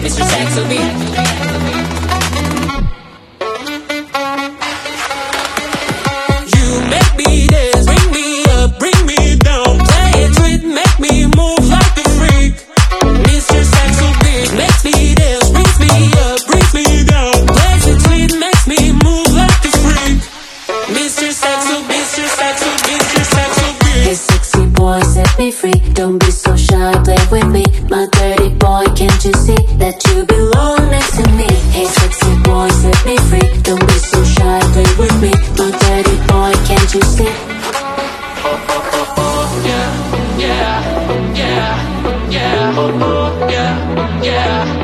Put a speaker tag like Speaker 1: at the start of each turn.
Speaker 1: Mr. Sexy Beat. You make me dance, bring me up, bring me down. Play it sweet, make me move like a freak. Mr. Sexy Beat makes me dance, brings me up, brings me down. Plays it sweet, makes me move like a freak. Mr. Sexy, Mr. Sexy, Mr. Sexy Beat.
Speaker 2: Hey sexy boy, set me free. Don't be so shy, play with me. My dirty boy, can't you see that you belong next to me? Hey sexy boy, set me free. Don't be so shy, play with me. My dirty boy, can't you see?
Speaker 1: Yeah, yeah, yeah, yeah, yeah, yeah.